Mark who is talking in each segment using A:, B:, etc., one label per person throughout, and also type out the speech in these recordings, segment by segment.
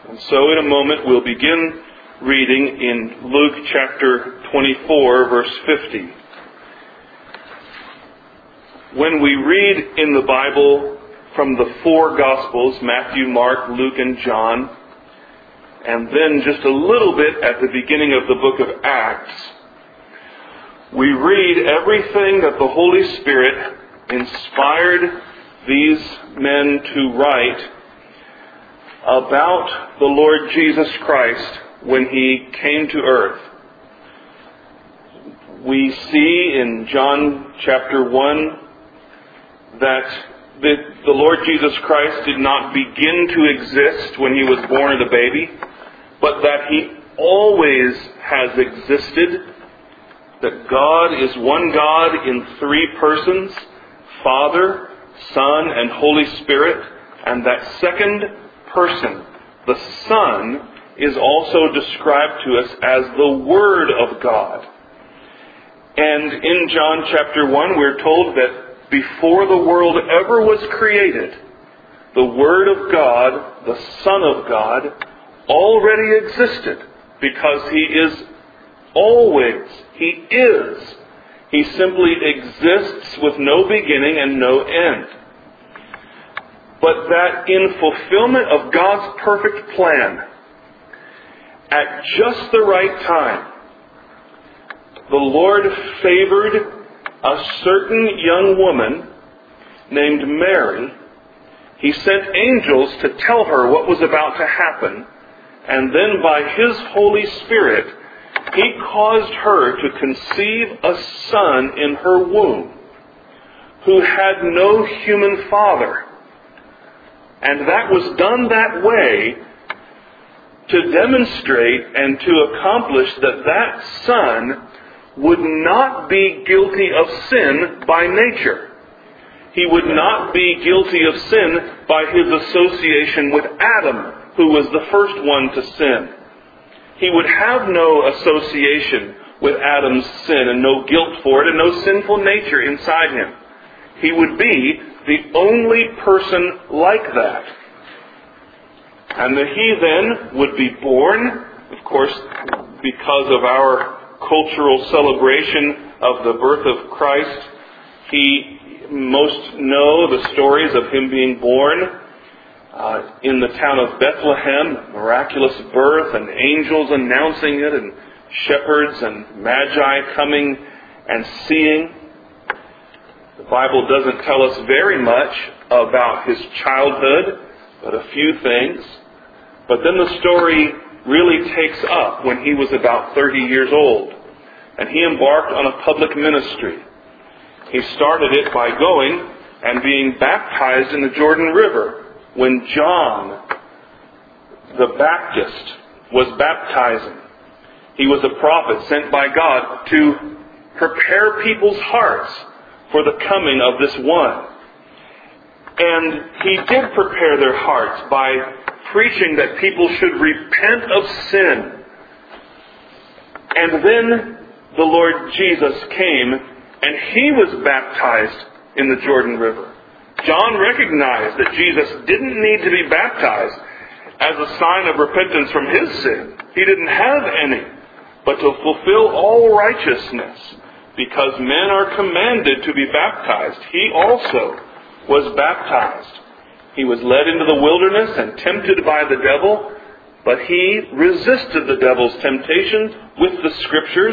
A: And so in a moment we'll begin reading in Luke chapter 24, verse 50. When we read in the Bible from the four Gospels, Matthew, Mark, Luke, and John, and then just a little bit at the beginning of the book of Acts, we read everything that the Holy Spirit inspired these men to write about the Lord Jesus Christ when He came to earth. We see in John chapter 1 that the Lord Jesus Christ did not begin to exist when He was born as a baby, but that He always has existed, that God is one God in three persons, Father, Son, and Holy Spirit, and that second person, the Son, is also described to us as the Word of God. And in John chapter 1, we're told that before the world ever was created, the Word of God, the Son of God, already existed, because He is always, He is. He simply exists with no beginning and no end. But that in fulfillment of God's perfect plan, at just the right time, the Lord favored a certain young woman named Mary. He sent angels to tell her what was about to happen, and then by His Holy Spirit, He caused her to conceive a son in her womb who had no human father. And that was done that way to demonstrate and to accomplish that that son would not be guilty of sin by nature. He would not be guilty of sin by his association with Adam, who was the first one to sin. He would have no association with Adam's sin and no guilt for it and no sinful nature inside him. He would be the only person like that. And that he then would be born, of course, because of our cultural celebration of the birth of Christ. Most know the stories of Him being born in the town of Bethlehem, miraculous birth, and angels announcing it, and shepherds and magi coming and seeing. The Bible doesn't tell us very much about His childhood, but a few things. But then the story really takes up when He was about 30 years old, and He embarked on a public ministry. He started it by going and being baptized in the Jordan River when John the Baptist was baptizing. He was a prophet sent by God to prepare people's hearts for the coming of this one. And He did prepare their hearts by preaching that people should repent of sin. And then the Lord Jesus came and He was baptized in the Jordan River. John recognized that Jesus didn't need to be baptized as a sign of repentance from his sin. He didn't have any, but to fulfill all righteousness, because men are commanded to be baptized. He also was baptized. He was led into the wilderness and tempted by the devil, but He resisted the devil's temptation with the Scriptures,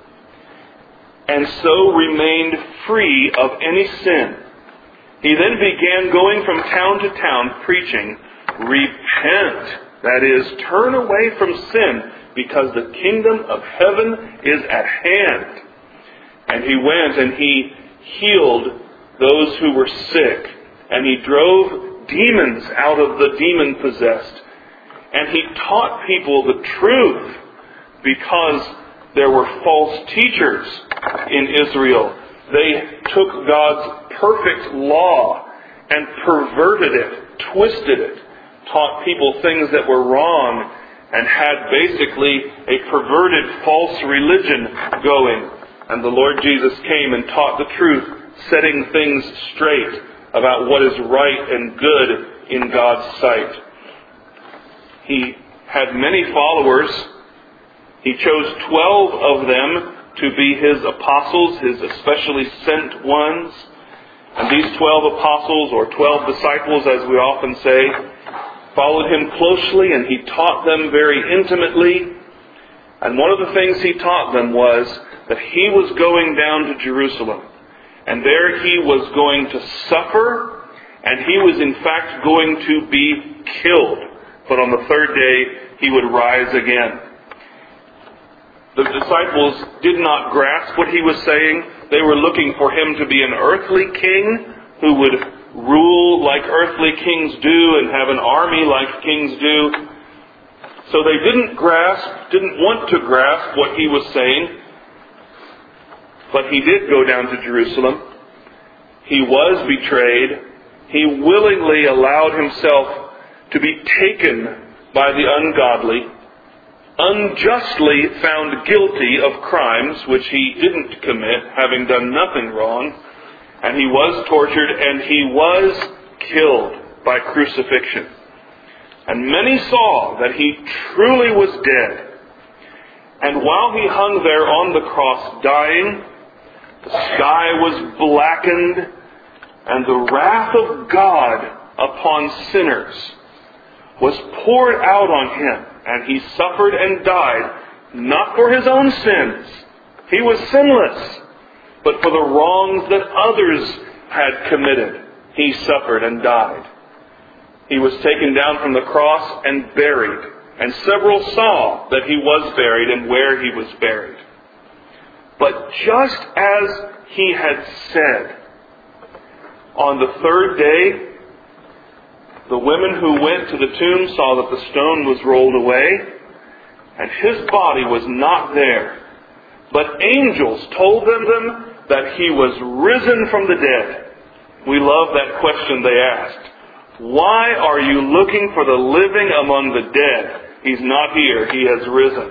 A: and so remained free of any sin. He then began going from town to town preaching, "Repent," that is, turn away from sin, because the kingdom of heaven is at hand. And He went and He healed those who were sick, and He drove demons out of the demon-possessed. And He taught people the truth, because there were false teachers in Israel. They took God's perfect law and perverted it, twisted it, taught people things that were wrong, and had basically a perverted false religion going. And the Lord Jesus came and taught the truth, setting things straight about what is right and good in God's sight. He had many followers. He chose 12 of them to be His apostles, His especially sent ones. And these 12 apostles, or 12 disciples as we often say, followed Him closely, and He taught them very intimately. And one of the things He taught them was that He was going down to Jerusalem. And there He was going to suffer, and He was in fact going to be killed. But on the third day He would rise again. The disciples did not grasp what He was saying. They were looking for Him to be an earthly king who would rule like earthly kings do and have an army like kings do. So they didn't want to grasp what He was saying. But He did go down to Jerusalem. He was betrayed. He willingly allowed Himself to be taken by the ungodly, unjustly found guilty of crimes which He didn't commit, having done nothing wrong. And He was tortured, and He was killed by crucifixion. And many saw that He truly was dead. And while He hung there on the cross dying, the sky was blackened, and the wrath of God upon sinners was poured out on Him. And He suffered and died, not for His own sins. He was sinless. But for the wrongs that others had committed, He suffered and died. He was taken down from the cross and buried. And several saw that He was buried and where He was buried. But just as He had said, on the third day, the women who went to the tomb saw that the stone was rolled away, and His body was not there. But angels told them that He was risen from the dead. We love that question they asked. Why are you looking for the living among the dead? He's not here. He has risen.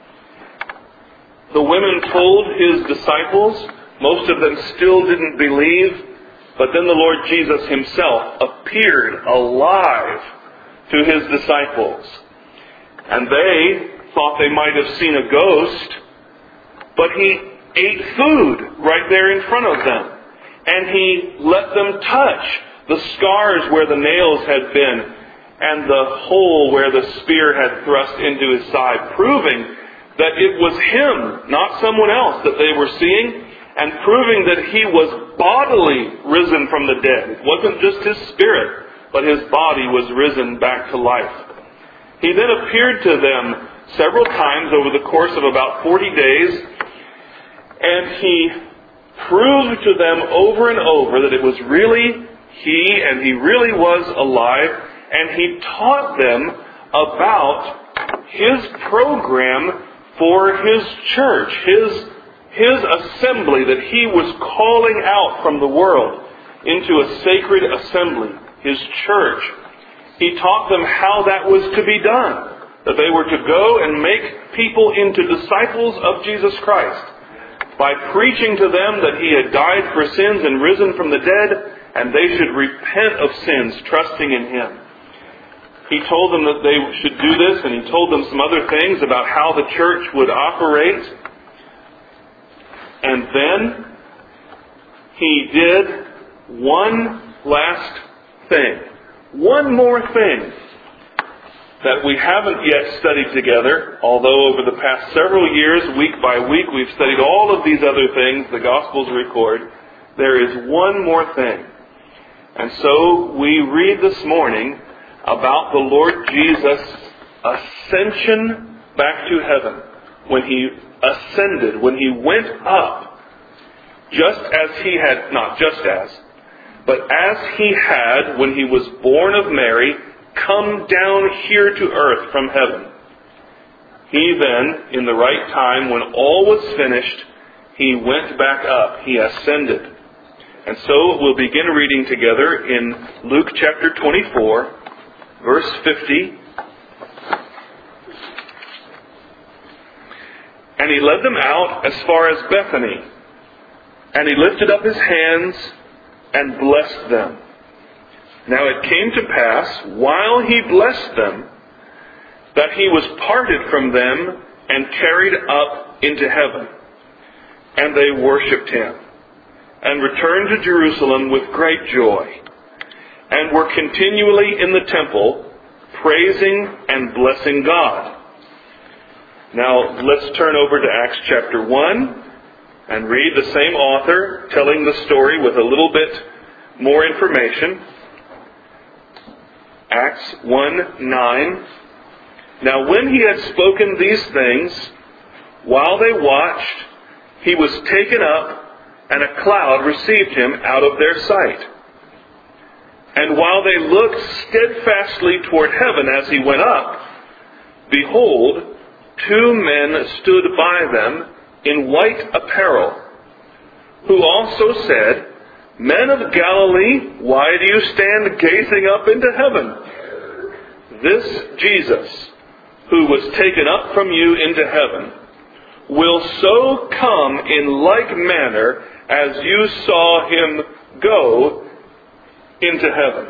A: The women told His disciples. Most of them still didn't believe. But then the Lord Jesus Himself appeared alive to His disciples. And they thought they might have seen a ghost. But He ate food right there in front of them. And He let them touch the scars where the nails had been and the hole where the spear had thrust into His side, proving that it was Him, not someone else, that they were seeing, and proving that He was bodily risen from the dead. It wasn't just His spirit, but His body was risen back to life. He then appeared to them several times over the course of about 40 days, and He proved to them over and over that it was really He, and He really was alive, and He taught them about His program for His church, His assembly that He was calling out from the world into a sacred assembly, His church. He taught them how that was to be done, that they were to go and make people into disciples of Jesus Christ by preaching to them that He had died for sins and risen from the dead, and they should repent of sins, trusting in Him. He told them that they should do this, and He told them some other things about how the church would operate. And then He did one last thing. One more thing that we haven't yet studied together, although over the past several years, week by week, we've studied all of these other things the Gospels record. There is one more thing. And so we read this morning about the Lord Jesus' ascension back to heaven. When He ascended, when He went up, just as He had, not just as, but as He had, when He was born of Mary, come down here to earth from heaven. He then, in the right time, when all was finished, He went back up. He ascended. And so we'll begin reading together in Luke chapter 24, verse 50. And He led them out as far as Bethany. And He lifted up His hands and blessed them. Now it came to pass, while He blessed them, that he was parted from them and carried up into heaven. And they worshipped him, and returned to Jerusalem with great joy, and were continually in the temple, praising and blessing God. Now, let's turn over to Acts chapter 1 and read the same author telling the story with a little bit more information. Acts 1:9. Now when he had spoken these things, while they watched, he was taken up, and a cloud received him out of their sight. And while they looked steadfastly toward heaven as he went up, behold, 2 men stood by them in white apparel, who also said, Men of Galilee, why do you stand gazing up into heaven? This Jesus, who was taken up from you into heaven, will so come in like manner as you saw him go into heaven.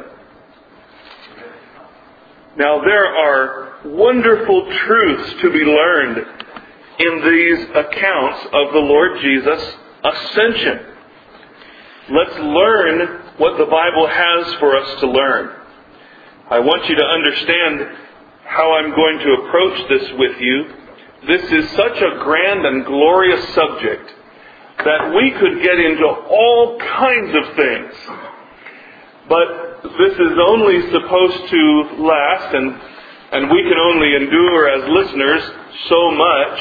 A: Now there are wonderful truths to be learned in these accounts of the Lord Jesus' ascension. Let's learn what the Bible has for us to learn. I want you to understand how I'm going to approach this with you. This is such a grand and glorious subject that we could get into all kinds of things. But this is only supposed to last, and we can only endure as listeners so much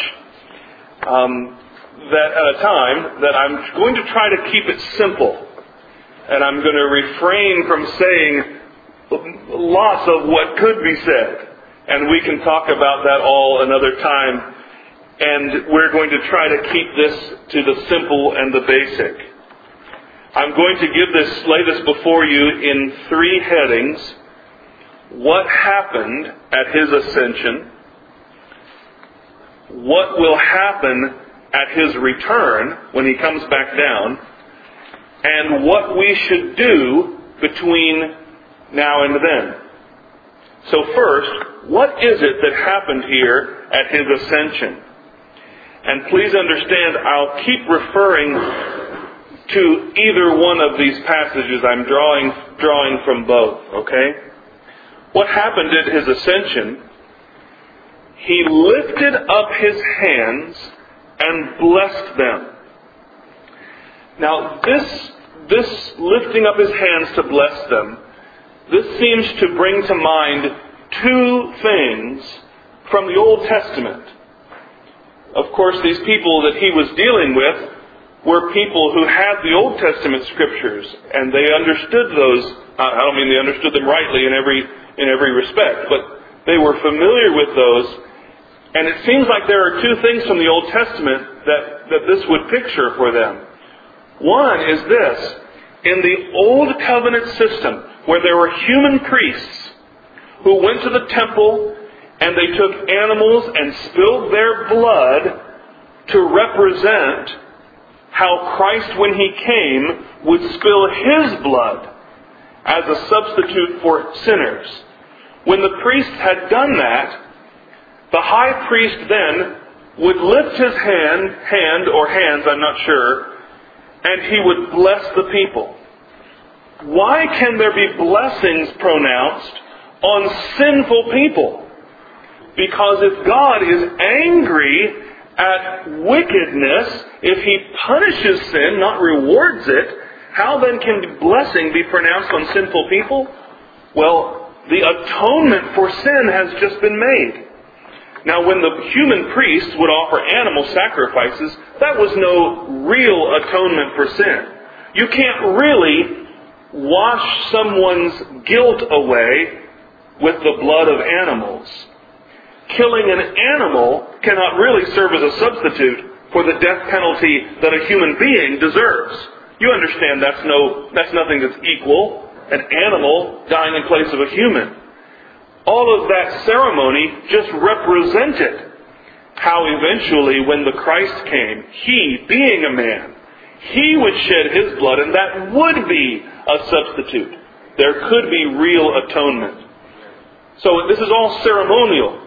A: that at a time that I'm going to try to keep it simple. And I'm going to refrain from saying lots of what could be said. And we can talk about that all another time. And we're going to try to keep this to the simple and the basic. I'm going to lay this before you in 3 headings. What happened at his ascension? What will happen at his return when he comes back down? And what we should do between now and then. So first, what is it that happened here at his ascension? And please understand, I'll keep referring to either one of these passages. I'm drawing from both, okay? What happened at his ascension? He lifted up his hands and blessed them. Now, this lifting up his hands to bless them, this seems to bring to mind 2 things from the Old Testament. Of course, these people that he was dealing with were people who had the Old Testament scriptures, and they understood those. I don't mean they understood them rightly in every respect, but they were familiar with those. And it seems like there are 2 things from the Old Testament that this would picture for them. One is this: in the Old Covenant system, where there were human priests who went to the temple and they took animals and spilled their blood to represent how Christ, when he came, would spill his blood as a substitute for sinners. When the priests had done that, the high priest then would lift his hand or hands, I'm not sure, and he would bless the people. Why can there be blessings pronounced on sinful people? Because if God is angry at wickedness, if he punishes sin, not rewards it, how then can blessing be pronounced on sinful people? Well, the atonement for sin has just been made. Now, when the human priests would offer animal sacrifices, that was no real atonement for sin. You can't really wash someone's guilt away with the blood of animals. Killing an animal cannot really serve as a substitute for the death penalty that a human being deserves. You understand that's nothing that's equal. An animal dying in place of a human. All of that ceremony just represented how eventually, when the Christ came, he, being a man, he would shed his blood, and that would be a substitute. There could be real atonement. So this is all ceremonial.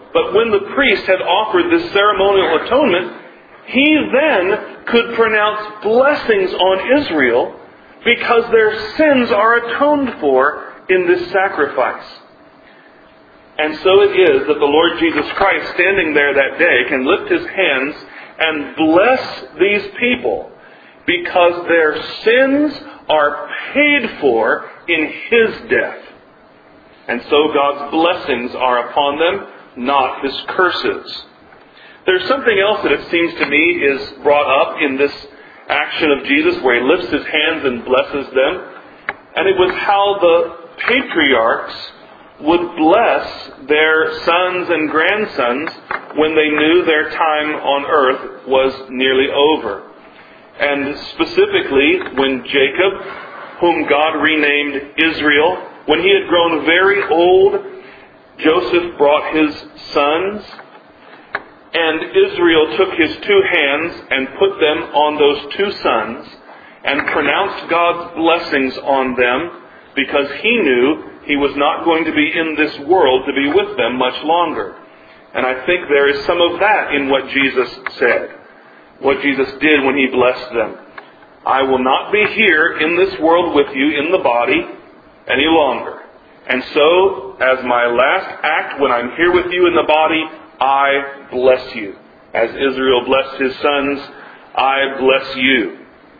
A: But when the priest had offered this ceremonial atonement, he then could pronounce blessings on Israel because their sins are atoned for in this sacrifice. And so it is that the Lord Jesus Christ, standing there that day, can lift his hands and bless these people because their sins are paid for in his death. And so God's blessings are upon them, not his curses. There's something else that it seems to me is brought up in this action of Jesus where he lifts his hands and blesses them. And it was how the patriarchs would bless their sons and grandsons when they knew their time on earth was nearly over. And specifically when Jacob, whom God renamed Israel, when he had grown very old, Joseph brought his sons, and Israel took his two hands and put them on those two sons and pronounced God's blessings on them because he knew he was not going to be in this world to be with them much longer. And I think there is some of that in what Jesus said, what Jesus did when he blessed them. I will not be here in this world with you in the body any longer. And so, as my last act, when I'm here with you in the body, I bless you. As Israel blessed his sons, I bless you.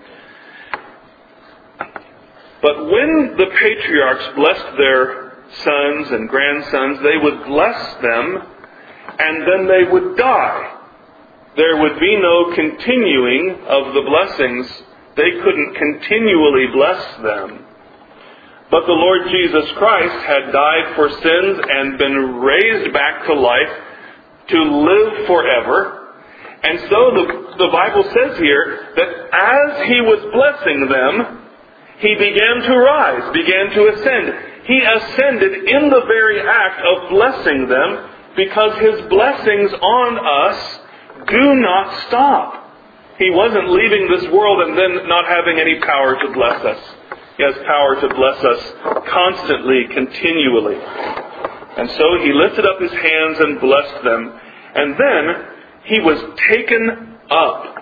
A: But when the patriarchs blessed their sons and grandsons, they would bless them and then they would die. There would be no continuing of the blessings. They couldn't continually bless them. But the Lord Jesus Christ had died for sins and been raised back to life to live forever. And so the Bible says here that as he was blessing them, he began to rise, began to ascend. He ascended in the very act of blessing them because his blessings on us do not stop. He wasn't leaving this world and then not having any power to bless us. He has power to bless us constantly, continually. And so he lifted up his hands and blessed them. And then he was taken up.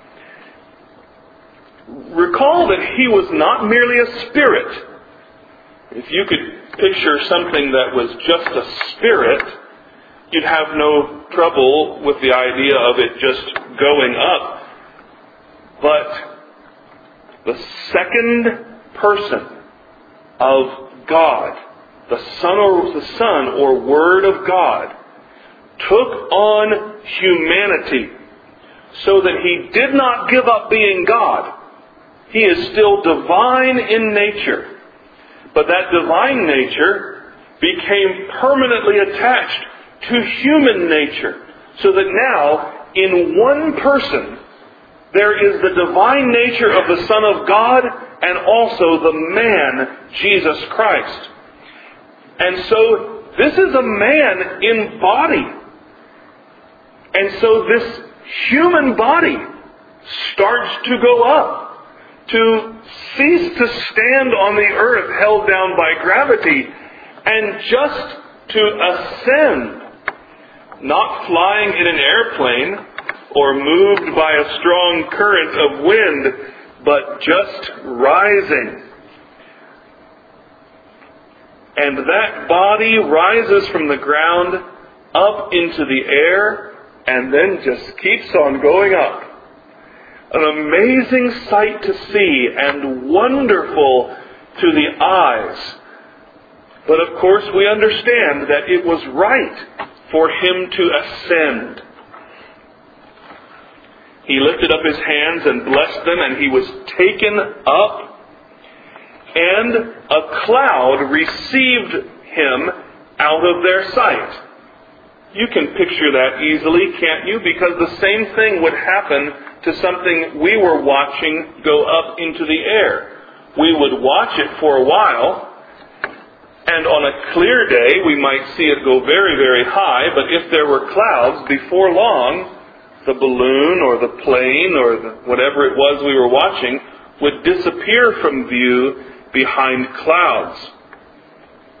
A: Recall that he was not merely a spirit. If you could picture something that was just a spirit, you'd have no trouble with the idea of it just going up. But the second person of God, the Son or Word of God, took on humanity so that he did not give up being God. He is still divine in nature. But that divine nature became permanently attached to human nature. So that now, in one person, there is the divine nature of the Son of God and also the man, Jesus Christ. And so, this is a man in body. And so this human body starts to go up, to cease to stand on the earth held down by gravity and just to ascend, not flying in an airplane or moved by a strong current of wind, but just rising. And that body rises from the ground up into the air and then just keeps on going up. An amazing sight to see and wonderful to the eyes. But of course we understand that it was right for him to ascend. He lifted up his hands and blessed them, and he was taken up, and a cloud received him out of their sight. You can picture that easily, can't you? Because the same thing would happen to something we were watching go up into the air. We would watch it for a while, and on a clear day we might see it go very, very high, but if there were clouds, before long, the balloon or the plane or whatever it was we were watching would disappear from view behind clouds.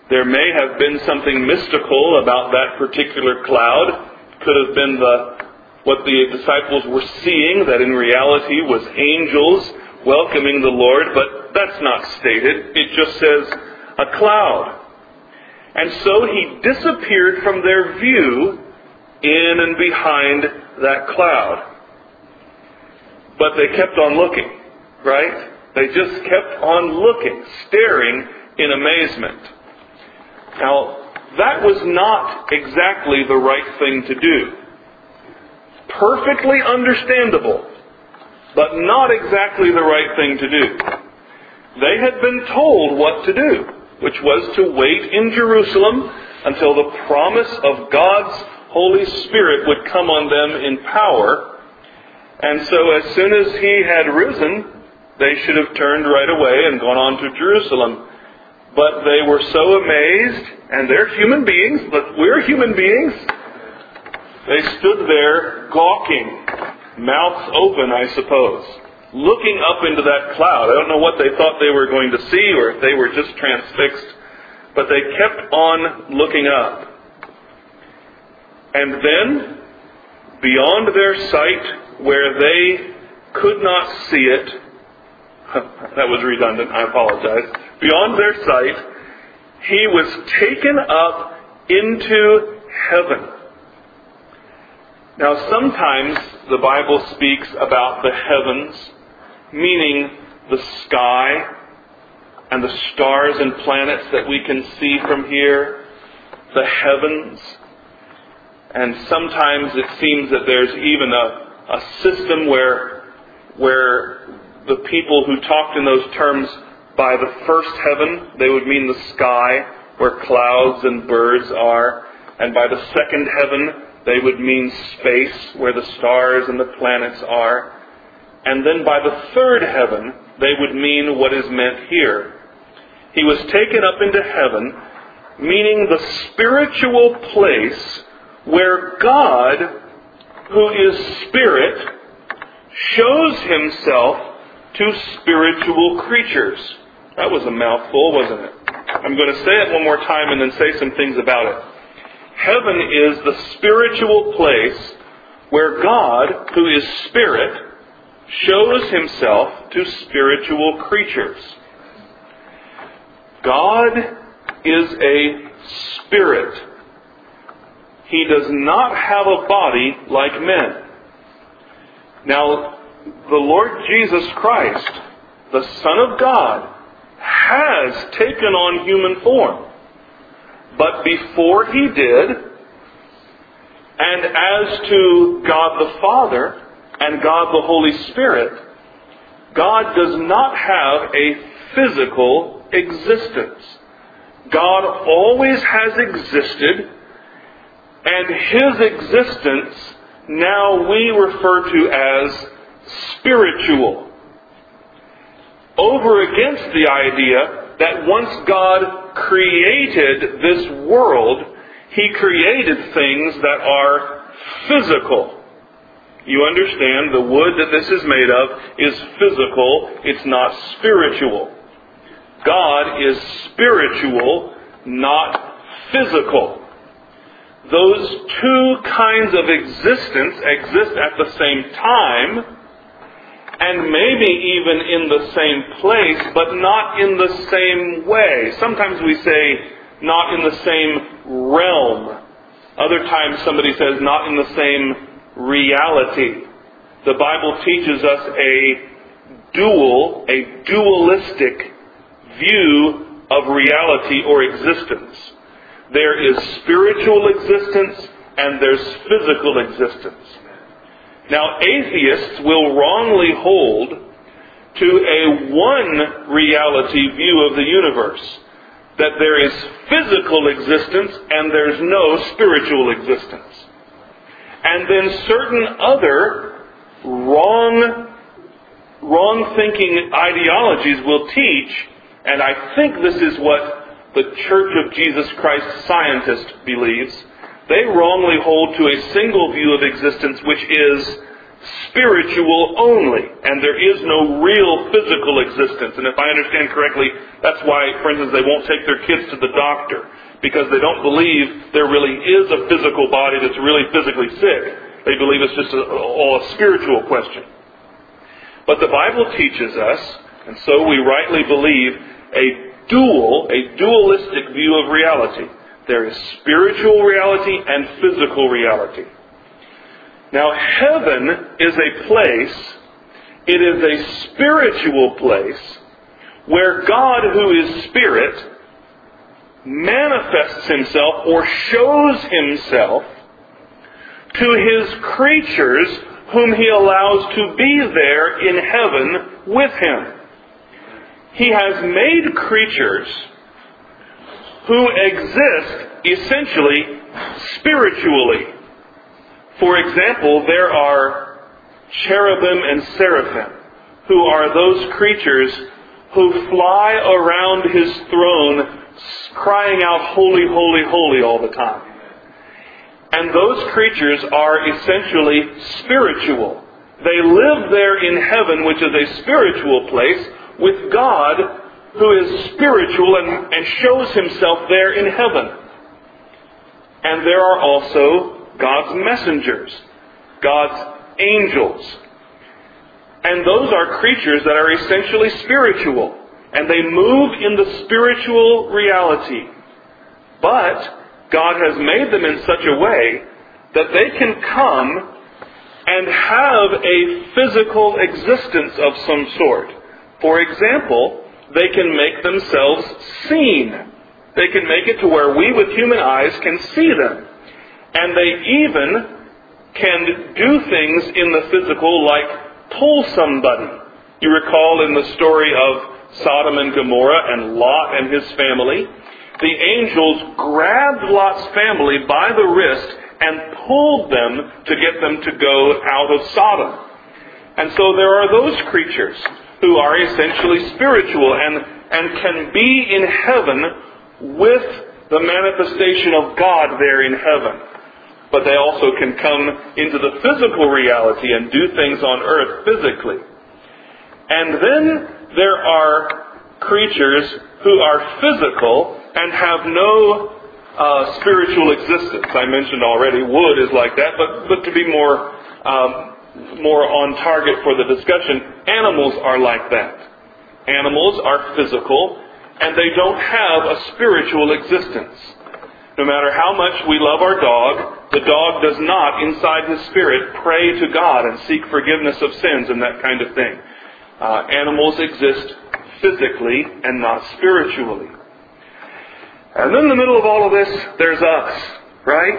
A: There may have been something mystical about that particular cloud. Could have been what the disciples were seeing, that in reality was angels welcoming the Lord, but that's not stated. It just says a cloud. And so he disappeared from their view in and behind that cloud. But they kept on looking, right? They just kept on looking, staring in amazement. Now, that was not exactly the right thing to do. Perfectly understandable, but not exactly the right thing to do. They had been told what to do, which was to wait in Jerusalem until the promise of God's Holy Spirit would come on them in power. And so as soon as he had risen, they should have turned right away and gone on to Jerusalem. But they were so amazed, and they're human beings, but we're human beings. They stood there gawking, mouths open, I suppose, looking up into that cloud. I don't know what they thought they were going to see, or if they were just transfixed, but they kept on looking up. And then, beyond their sight, where they could not see it, that was redundant, I apologize. Beyond their sight, he was taken up into heaven. Now, sometimes the Bible speaks about the heavens, meaning the sky and the stars and planets that we can see from here, the heavens. And sometimes it seems that there's even a system where the people who talked in those terms, by the first heaven, they would mean the sky, where clouds and birds are. And by the second heaven, they would mean space, where the stars and the planets are. And then by the third heaven, they would mean what is meant here. He was taken up into heaven, meaning the spiritual place where God, who is Spirit, shows himself to spiritual creatures. That was a mouthful, wasn't it? I'm going to say it one more time and then say some things about it. Heaven is the spiritual place where God, who is Spirit, shows himself to spiritual creatures. God is a spirit. He does not have a body like men. Now, the Lord Jesus Christ, the Son of God, has taken on human form. But before he did, and as to God the Father and God the Holy Spirit, God does not have a physical existence. God always has existed, and his existence now we refer to as spiritual. Over against the idea that once God created this world, he created things that are physical. You understand, the wood that this is made of is physical, it's not spiritual. God is spiritual, not physical. Those two kinds of existence exist at the same time, and maybe even in the same place, but not in the same way. Sometimes we say, not in the same realm. Other times somebody says, not in the same reality. The Bible teaches us a dualistic view of reality or existence. There is spiritual existence and there's physical existence. Now, atheists will wrongly hold to a one reality view of the universe, that there is physical existence and there's no spiritual existence. And then certain other wrong thinking ideologies will teach, and I think this is what the Church of Jesus Christ scientist believes. They wrongly hold to a single view of existence, which is spiritual only, and there is no real physical existence. And if I understand correctly, that's why, for instance, they won't take their kids to the doctor, because they don't believe there really is a physical body that's really physically sick. They believe it's just all a spiritual question. But the Bible teaches us, and so we rightly believe, a dualistic view of reality. There is spiritual reality and physical reality. Now, heaven is a place, it is a spiritual place, where God, who is Spirit, manifests Himself or shows Himself to His creatures whom He allows to be there in heaven with Him. He has made creatures who exist essentially spiritually. For example, there are cherubim and seraphim, who are those creatures who fly around His throne crying out, "Holy, holy, holy," all the time. And those creatures are essentially spiritual. They live there in heaven, which is a spiritual place, with God, who is spiritual and shows Himself there in heaven. And there are also God's messengers, God's angels. And those are creatures that are essentially spiritual. And they move in the spiritual reality. But God has made them in such a way that they can come and have a physical existence of some sort. For example, they can make themselves seen. They can make it to where we with human eyes can see them. And they even can do things in the physical like pull somebody. You recall in the story of Sodom and Gomorrah and Lot and his family, the angels grabbed Lot's family by the wrist and pulled them to get them to go out of Sodom. And so there are those creatures who are essentially spiritual and can be in heaven with the manifestation of God there in heaven. But they also can come into the physical reality and do things on earth physically. And then there are creatures who are physical and have no spiritual existence. I mentioned already, wood is like that, but to be more on target for the discussion, animals are like that. Animals are physical, and they don't have a spiritual existence. No matter how much we love our dog, the dog does not, inside his spirit, pray to God and seek forgiveness of sins and that kind of thing. Animals exist physically and not spiritually. And then in the middle of all of this, there's us, right?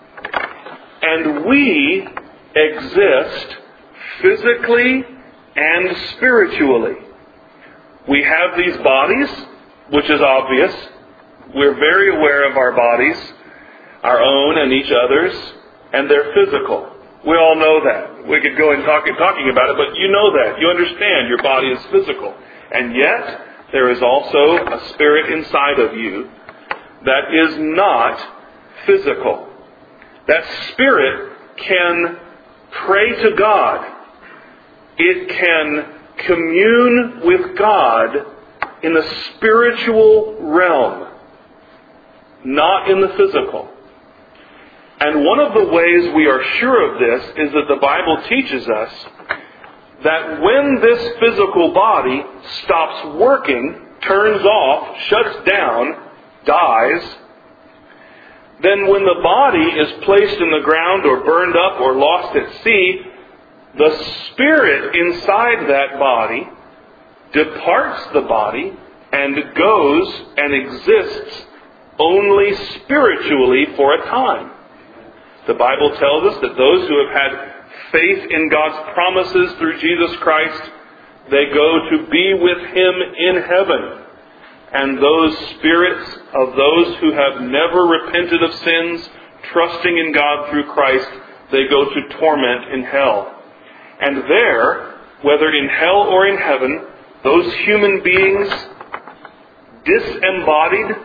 A: And we exist physically and spiritually. We have these bodies, which is obvious. We're very aware of our bodies, our own and each other's, and they're physical. We all know that. We could go and talking about it, but you know that. You understand your body is physical. And yet, there is also a spirit inside of you that is not physical. That spirit can pray to God. It can commune with God in the spiritual realm, not in the physical. And one of the ways we are sure of this is that the Bible teaches us that when this physical body stops working, turns off, shuts down, dies, then when the body is placed in the ground or burned up or lost at sea, the spirit inside that body departs the body and goes and exists only spiritually for a time. The Bible tells us that those who have had faith in God's promises through Jesus Christ, they go to be with Him in heaven. And those spirits of those who have never repented of sins, trusting in God through Christ, they go to torment in hell. And there, whether in hell or in heaven, those human beings, disembodied,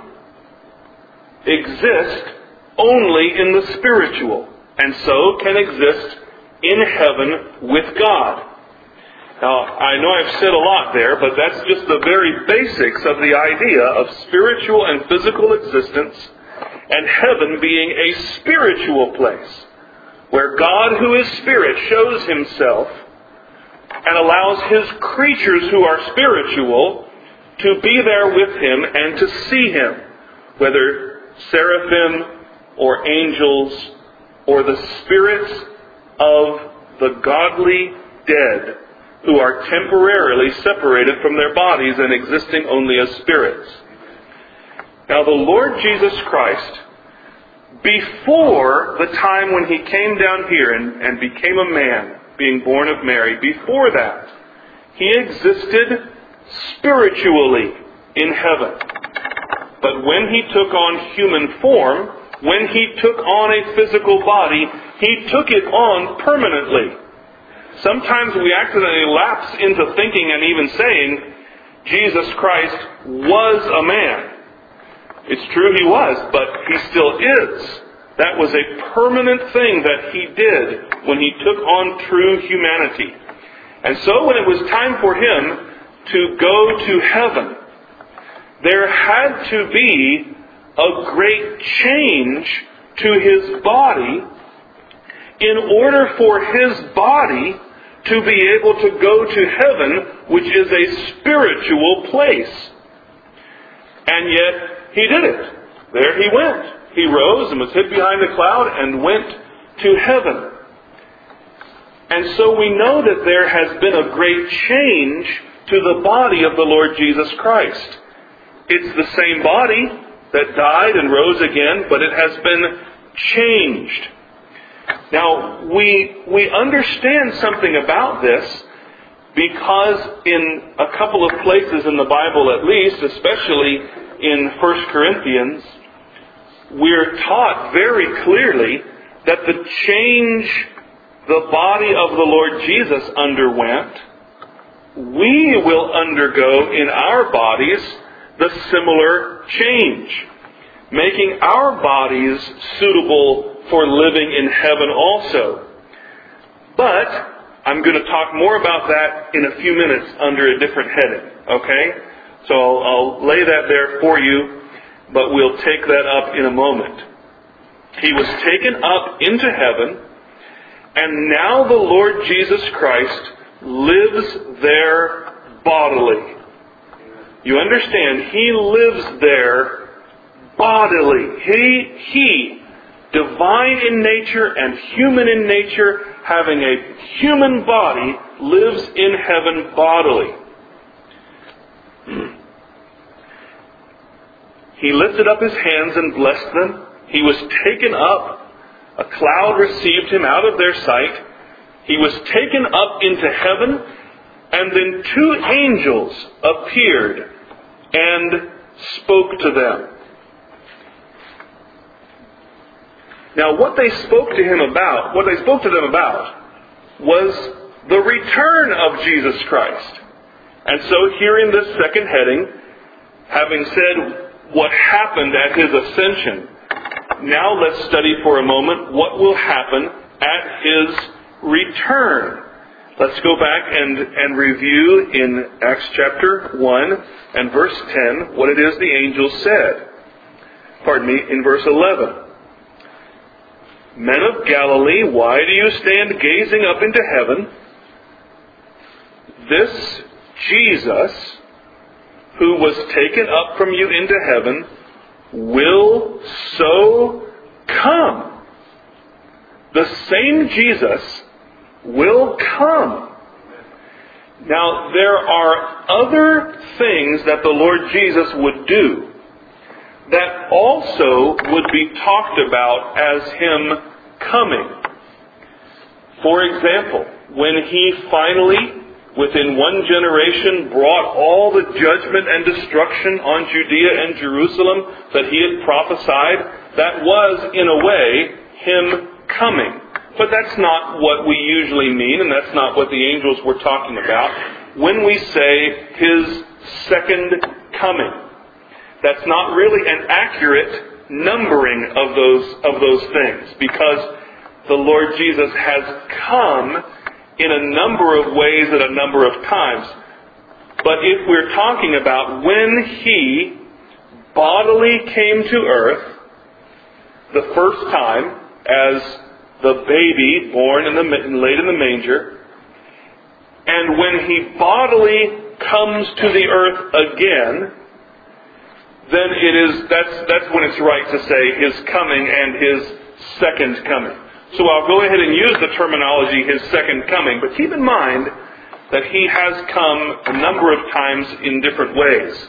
A: exist only in the spiritual, and so can exist in heaven with God. Now, I know I've said a lot there, but that's just the very basics of the idea of spiritual and physical existence, and heaven being a spiritual place, where God, who is Spirit, shows Himself and allows His creatures who are spiritual to be there with Him and to see Him, whether seraphim or angels or the spirits of the godly dead who are temporarily separated from their bodies and existing only as spirits. Now, the Lord Jesus Christ, before the time when He came down here and became a man, being born of Mary, before that, He existed spiritually in heaven. But when He took on human form, when He took on a physical body, He took it on permanently. Sometimes we accidentally lapse into thinking and even saying Jesus Christ was a man. It's true He was, but He still is. That was a permanent thing that He did when He took on true humanity. And so when it was time for Him to go to heaven, there had to be a great change to His body in order for His body to be able to go to heaven, which is a spiritual place. And yet, He did it. There He went. He rose and was hid behind a cloud and went to heaven. And so we know that there has been a great change to the body of the Lord Jesus Christ. It's the same body that died and rose again, but it has been changed. Now, we understand something about this because in a couple of places in the Bible at least, especially in 1 Corinthians, we're taught very clearly that the change the body of the Lord Jesus underwent, we will undergo in our bodies the similar change, making our bodies suitable for living in heaven also. But I'm going to talk more about that in a few minutes under a different heading, okay? So I'll lay that there for you, but we'll take that up in a moment. He was taken up into heaven, and now the Lord Jesus Christ lives there bodily. You understand, He lives there bodily. He, divine in nature and human in nature, having a human body, lives in heaven bodily. He lifted up His hands and blessed them. He was taken up. A cloud received Him out of their sight. He was taken up into heaven, and then two angels appeared and spoke to them. Now, what they spoke to them about was the return of Jesus Christ. And so here in this second heading, having said what happened at His ascension, now let's study for a moment what will happen at His return. Let's go back and review in Acts chapter 1 and verse 10 what it is the angel said. In verse 11. Men of Galilee, why do you stand gazing up into heaven? This Jesus, who was taken up from you into heaven, will so come. The same Jesus will come. Now, there are other things that the Lord Jesus would do that also would be talked about as Him coming. For example, when He finally, within one generation, brought all the judgment and destruction on Judea and Jerusalem that He had prophesied, that was, in a way, Him coming. But that's not what we usually mean, and that's not what the angels were talking about when we say His second coming. That's not really an accurate numbering of those things, because the Lord Jesus has come in a number of ways at a number of times. But if we're talking about when He bodily came to earth, the first time as the baby born laid in the manger, and when He bodily comes to the earth again, then that's when it's right to say His coming and His second coming. So I'll go ahead and use the terminology His second coming, but keep in mind that He has come a number of times in different ways.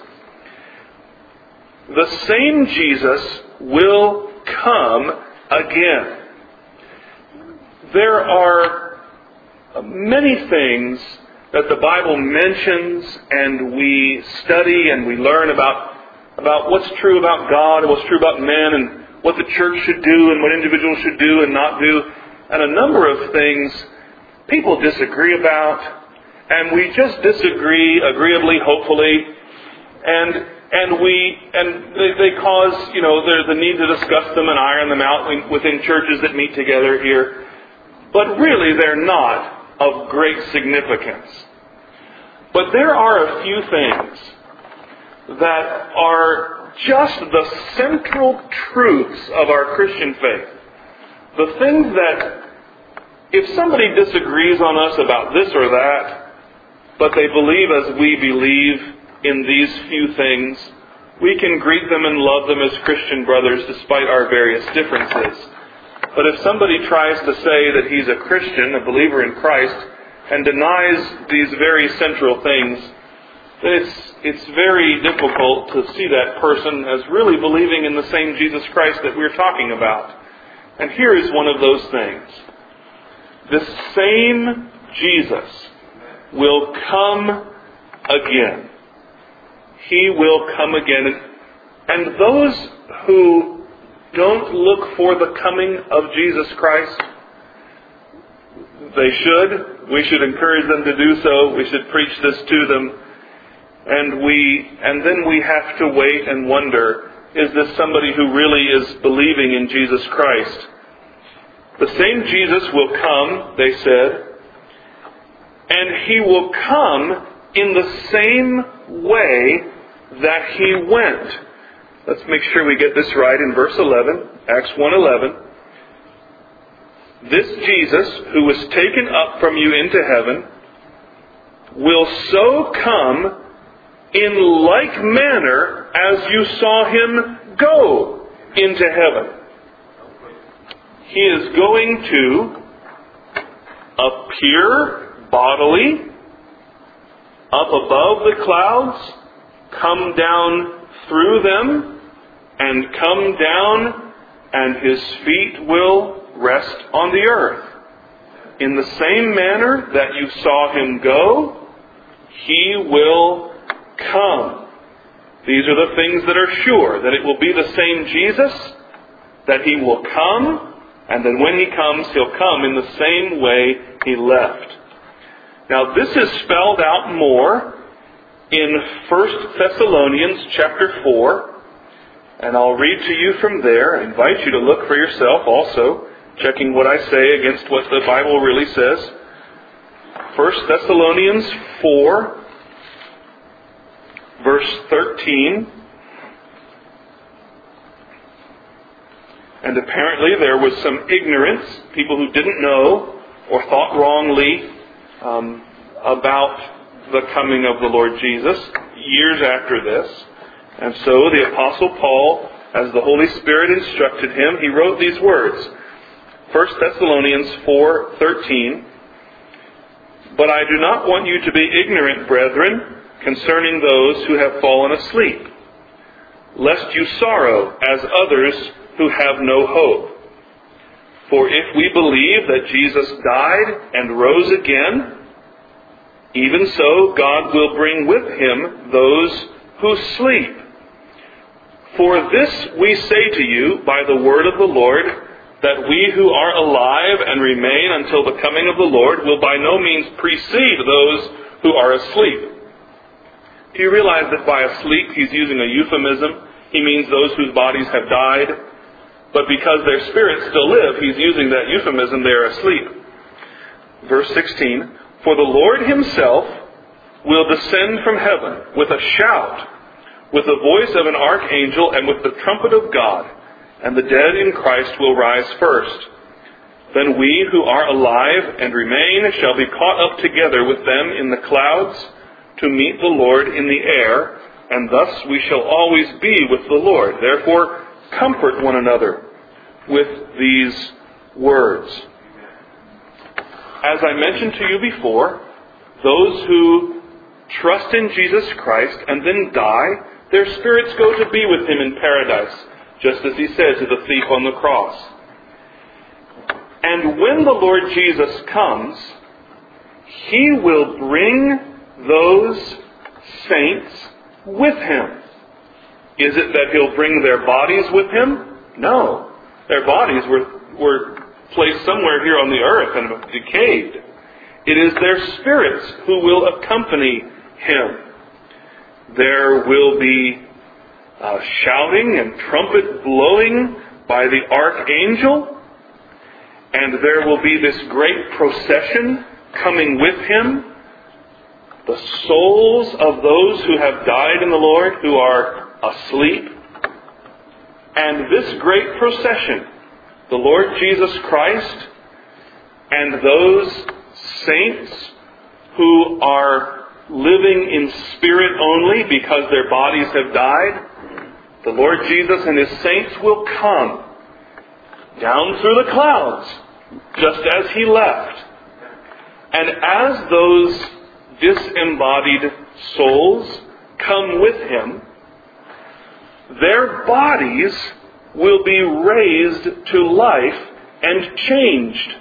A: The same Jesus will come again. There are many things that the Bible mentions and we study and we learn about what's true about God and what's true about men and what the church should do and what individuals should do and not do. And a number of things people disagree about, and we just disagree agreeably, hopefully, and they cause, there's the need to discuss them and iron them out within churches that meet together here. But really, they're not of great significance. But there are a few things that are just the central truths of our Christian faith. The things that, if somebody disagrees on us about this or that, but they believe as we believe in these few things, we can greet them and love them as Christian brothers despite our various differences. But if somebody tries to say that he's a Christian, a believer in Christ, and denies these very central things, then it's very difficult to see that person as really believing in the same Jesus Christ that we're talking about. And here is one of those things. This same Jesus will come again. He will come again. And those who don't look for the coming of Jesus Christ, they should. We should encourage them to do so. We should preach this to them. And then we have to wait and wonder, is this somebody who really is believing in Jesus Christ? The same Jesus will come, they said, and He will come in the same way that He went. Let's make sure we get this right in verse 11, Acts 1:11. This Jesus, who was taken up from you into heaven, will so come in like manner as you saw Him go into heaven. He is going to appear bodily up above the clouds, come down through them, and come down, and His feet will rest on the earth. In the same manner that you saw Him go, He will come. These are the things that are sure, that it will be the same Jesus, that He will come, and then when He comes, He'll come in the same way He left. Now this is spelled out more in 1 Thessalonians chapter 4, and I'll read to you from there. I invite you to look for yourself also, checking what I say against what the Bible really says. 1 Thessalonians 4, verse 13. And apparently there was some ignorance, people who didn't know or thought wrongly about the coming of the Lord Jesus years after this. And so the Apostle Paul, as the Holy Spirit instructed him, he wrote these words. 1 Thessalonians 4:13. But I do not want you to be ignorant, brethren, concerning those who have fallen asleep, lest you sorrow as others who have no hope. For if we believe that Jesus died and rose again, even so God will bring with Him those who sleep. For this we say to you by the word of the Lord, that we who are alive and remain until the coming of the Lord will by no means precede those who are asleep. Do you realize that by asleep he's using a euphemism? He means those whose bodies have died. But because their spirits still live, he's using that euphemism, they are asleep. Verse 16, "For the Lord himself will descend from heaven with a shout, with the voice of an archangel, and with the trumpet of God, and the dead in Christ will rise first. Then we who are alive and remain shall be caught up together with them in the clouds to meet the Lord in the air, and thus we shall always be with the Lord. Therefore, comfort one another with these words." As I mentioned to you before, those who trust in Jesus Christ and then die, their spirits go to be with him in paradise, just as he said to the thief on the cross. And when the Lord Jesus comes, he will bring those saints with him. Is it that he'll bring their bodies with him? No. Their bodies were placed somewhere here on the earth and have decayed. It is their spirits who will accompany him. There will be shouting and trumpet blowing by the archangel, and there will be this great procession coming with him. The souls of those who have died in the Lord, who are asleep. And this great procession, the Lord Jesus Christ and those saints who are living in spirit only because their bodies have died, the Lord Jesus and his saints will come down through the clouds, just as he left. And as those disembodied souls come with him, their bodies will be raised to life and changed.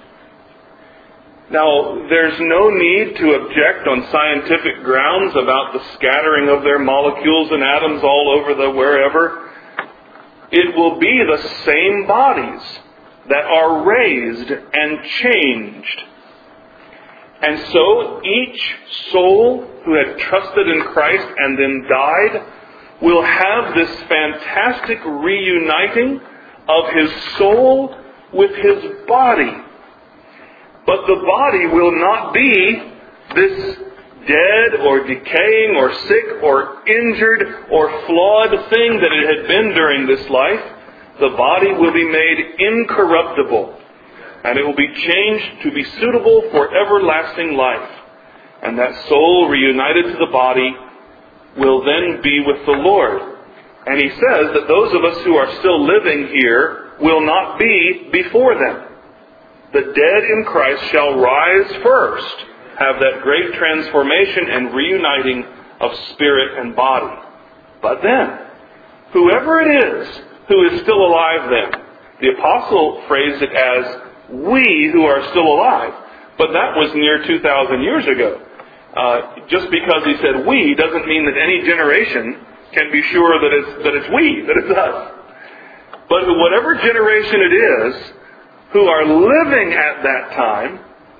A: Now, there's no need to object on scientific grounds about the scattering of their molecules and atoms all over the wherever. It will be the same bodies that are raised and changed. And so each soul who had trusted in Christ and then died will have this fantastic reuniting of his soul with his body. But the body will not be this dead or decaying or sick or injured or flawed thing that it had been during this life. The body will be made incorruptible, and it will be changed to be suitable for everlasting life. And that soul reunited to the body will then be with the Lord. And he says that those of us who are still living here will not be before them. The dead in Christ shall rise first, have that great transformation and reuniting of spirit and body. But then, whoever it is who is still alive then, the apostle phrased it as we who are still alive. But that was near 2,000 years ago. Just because he said we doesn't mean that any generation can be sure that it's we, that it's us. But whatever generation it is who are living at that time,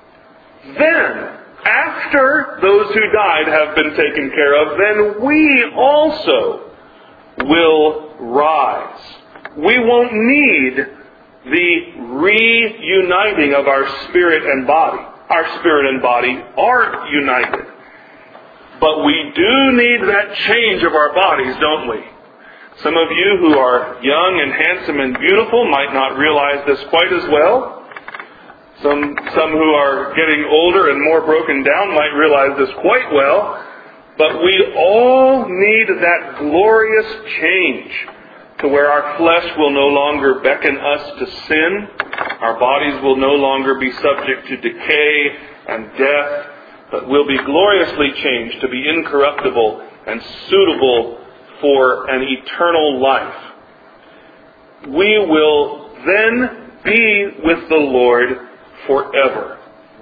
A: then, after those who died have been taken care of, then we also will rise. We won't need the reuniting of our spirit and body. Our spirit and body are united. But we do need that change of our bodies, don't we? Some of you who are young and handsome and beautiful might not realize this quite as well. Some who are getting older and more broken down might realize this quite well. But we all need that glorious change to where our flesh will no longer beckon us to sin. Our bodies will no longer be subject to decay and death, but will be gloriously changed to be incorruptible and suitable for an eternal life. We will then be with the Lord forever.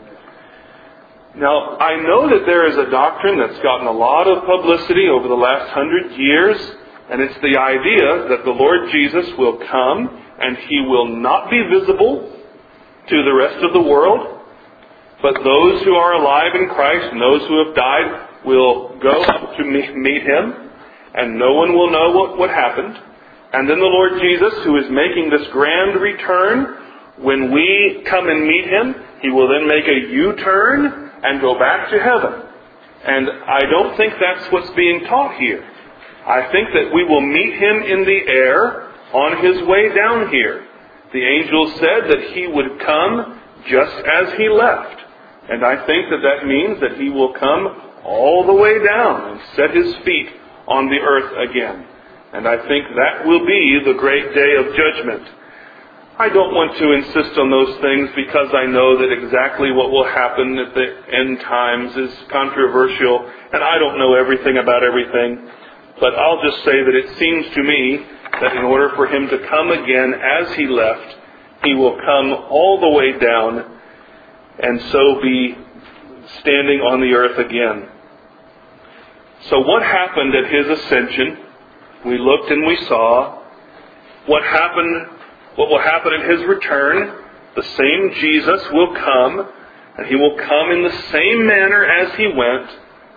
A: Now, I know that there is a doctrine that's gotten a lot of publicity over the last 100 years, and it's the idea that the Lord Jesus will come and he will not be visible to the rest of the world, but those who are alive in Christ and those who have died will go up to meet him, and no one will know what happened. And then the Lord Jesus, who is making this grand return, when we come and meet Him, He will then make a U-turn and go back to heaven. And I don't think that's what's being taught here. I think that we will meet Him in the air on His way down here. The angels said that He would come just as He left. And I think that that means that He will come all the way down and set His feet on the earth again. And I think that will be the great day of judgment. I don't want to insist on those things because I know that exactly what will happen at the end times is controversial, and I don't know everything about everything. But I'll just say that it seems to me that in order for Him to come again as He left, He will come all the way down and so be standing on the earth again. So what happened at His ascension? We looked and we saw. What will happen at His return? The same Jesus will come, and He will come in the same manner as He went.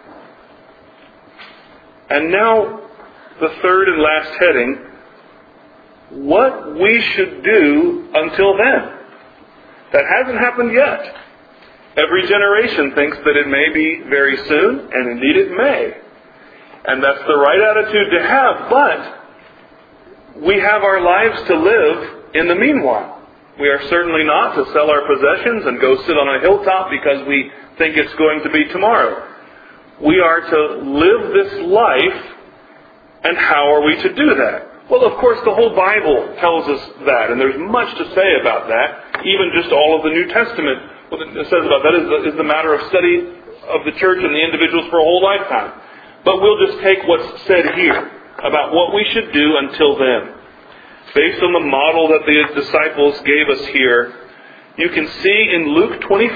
A: And now, the third and last heading, what we should do until then. That hasn't happened yet. Every generation thinks that it may be very soon, and indeed it may. And that's the right attitude to have, but we have our lives to live in the meanwhile. We are certainly not to sell our possessions and go sit on a hilltop because we think it's going to be tomorrow. We are to live this life, and how are we to do that? Well, of course, the whole Bible tells us that, and there's much to say about that. Even just all of the New Testament, what it says about that is the matter of study of the church and the individuals for a whole lifetime. But we'll just take what's said here about what we should do until then. Based on the model that the disciples gave us here, you can see in Luke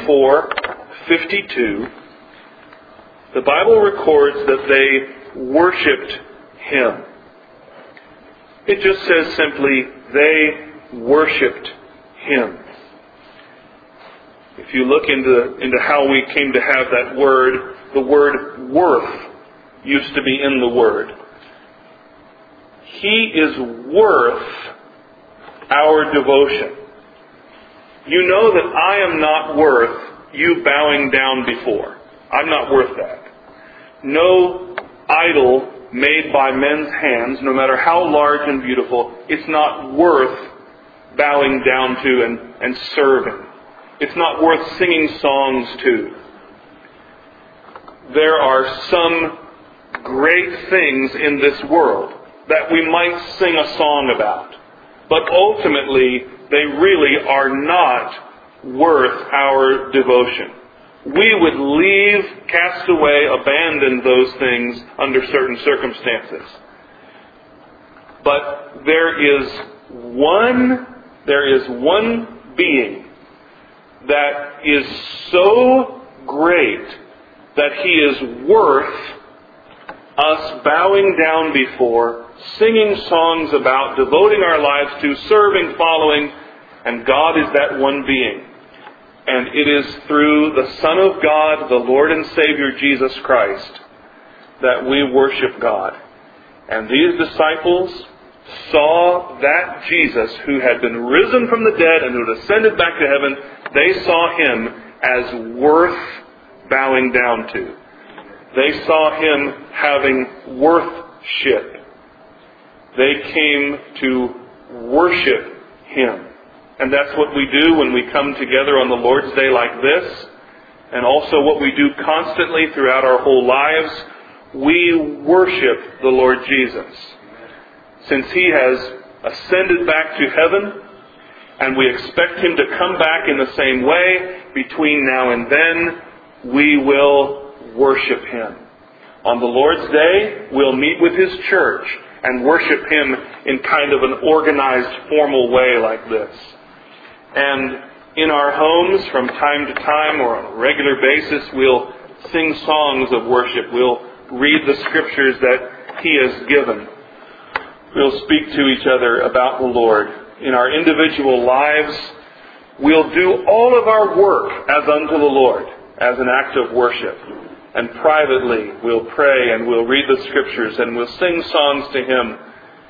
A: 24:52, the Bible records that they worshipped Him. It just says simply, they worshipped Him. If you look into how we came to have that word, the word worth used to be in the word. He is worth our devotion. You know that I am not worth you bowing down before. I'm not worth that. No idol made by men's hands, no matter how large and beautiful, it's not worth bowing down to and serving. It's not worth singing songs to. There are some great things in this world that we might sing a song about. But ultimately, they really are not worth our devotion. We would leave, cast away, abandon those things under certain circumstances. But there is one being that is so great that He is worth us bowing down before, singing songs about, devoting our lives to, serving, following, and God is that one being. And it is through the Son of God, the Lord and Savior Jesus Christ, that we worship God. And these disciples saw that Jesus who had been risen from the dead and who had ascended back to heaven. They saw Him as worth bowing down to. They saw Him having worthship. They came to worship Him. And that's what we do when we come together on the Lord's Day like this. And also what we do constantly throughout our whole lives. We worship the Lord Jesus. Since He has ascended back to heaven, and we expect Him to come back in the same way, between now and then, we will worship Him. On the Lord's Day, we'll meet with His church and worship Him in kind of an organized, formal way like this. And in our homes, from time to time or on a regular basis, we'll sing songs of worship. We'll read the scriptures that He has given. We'll speak to each other about the Lord. In our individual lives, we'll do all of our work as unto the Lord, as an act of worship. And privately, we'll pray and we'll read the scriptures and we'll sing songs to Him.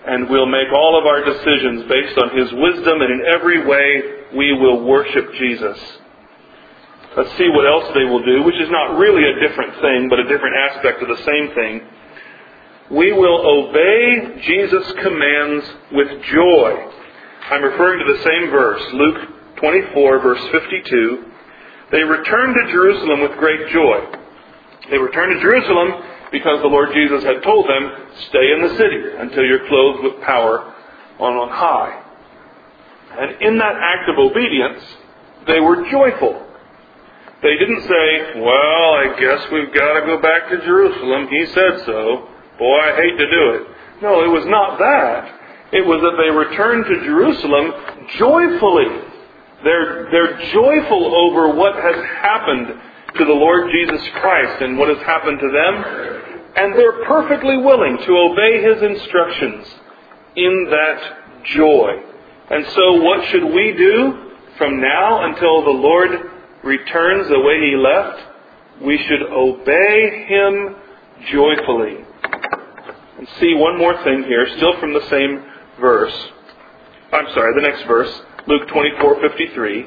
A: And we'll make all of our decisions based on His wisdom, and in every way we will worship Jesus. Let's see what else they will do, which is not really a different thing, but a different aspect of the same thing. We will obey Jesus' commands with joy. I'm referring to the same verse, Luke 24, verse 52. They returned to Jerusalem with great joy. They returned to Jerusalem because the Lord Jesus had told them, stay in the city until you're clothed with power on high. And in that act of obedience, they were joyful. They didn't say, well, I guess we've got to go back to Jerusalem. He said so. Boy, I hate to do it. No, it was not that. It was that they returned to Jerusalem joyfully. They're joyful over what has happened to the Lord Jesus Christ and what has happened to them. And they're perfectly willing to obey His instructions in that joy. And so what should we do from now until the Lord returns the way He left? We should obey Him joyfully. And see one more thing here, still from the same verse. The next verse, Luke 24:53.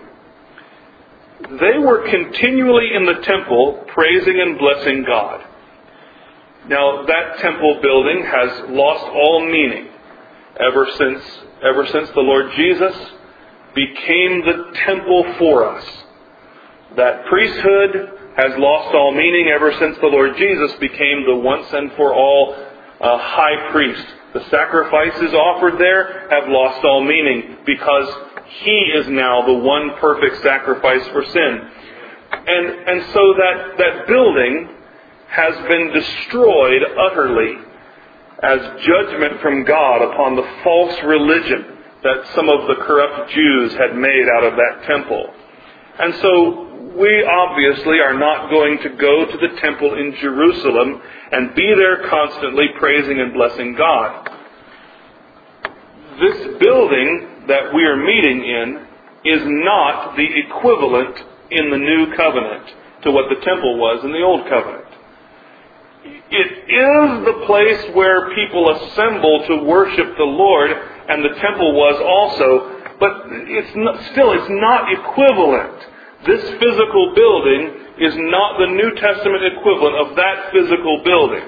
A: They were continually in the temple praising and blessing God. Now, that temple building has lost all meaning ever since the Lord Jesus became the temple for us. That priesthood has lost all meaning ever since the Lord Jesus became the once and for all high priest. The sacrifices offered there have lost all meaning because He is now the one perfect sacrifice for sin. And so that building has been destroyed utterly as judgment from God upon the false religion that some of the corrupt Jews had made out of that temple. And so we obviously are not going to go to the temple in Jerusalem and be there constantly praising and blessing God. This building that we are meeting in is not the equivalent in the new covenant to what the temple was in the old covenant. It is the place where people assemble to worship the Lord, and the temple was also, but it's not equivalent. This physical building is not the New Testament equivalent of that physical building.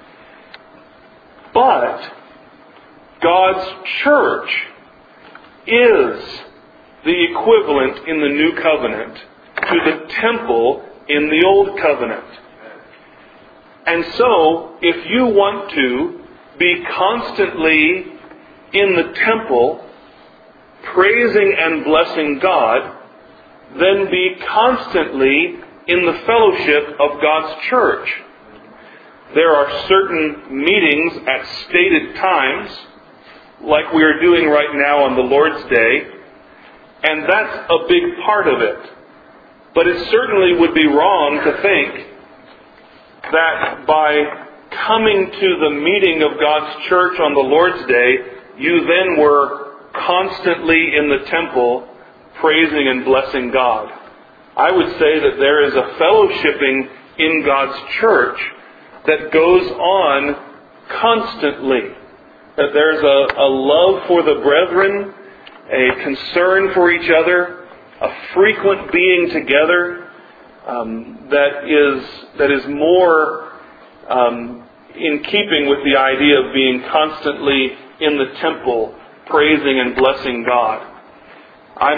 A: But God's church is the equivalent in the New Covenant to the temple in the Old Covenant. And so, if you want to be constantly in the temple, praising and blessing God, then be constantly in the fellowship of God's church. There are certain meetings at stated times, like we are doing right now on the Lord's Day, and that's a big part of it. But it certainly would be wrong to think that by coming to the meeting of God's church on the Lord's Day, you then were constantly in the temple praising and blessing God. I would say that there is a fellowshipping in God's church that goes on constantly. That there's a love for the brethren, a concern for each other, a frequent being together that is more in keeping with the idea of being constantly in the temple praising and blessing God. I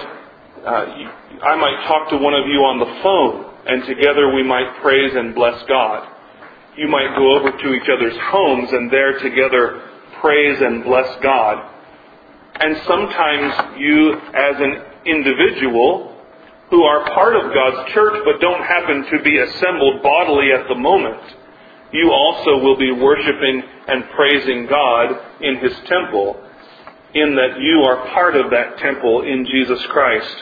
A: might talk to one of you on the phone, and together we might praise and bless God. You might go over to each other's homes and there together praise and bless God. And sometimes you, as an individual, who are part of God's church but don't happen to be assembled bodily at the moment, you also will be worshiping and praising God in His temple, in that you are part of that temple in Jesus Christ.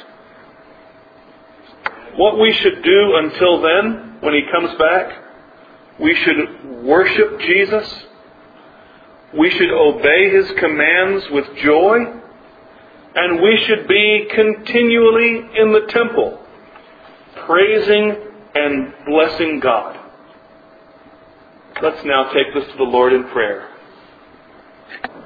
A: What we should do until then, when He comes back, we should worship Jesus. We should obey His commands with joy. And we should be continually in the temple, praising and blessing God. Let's now take this to the Lord in prayer.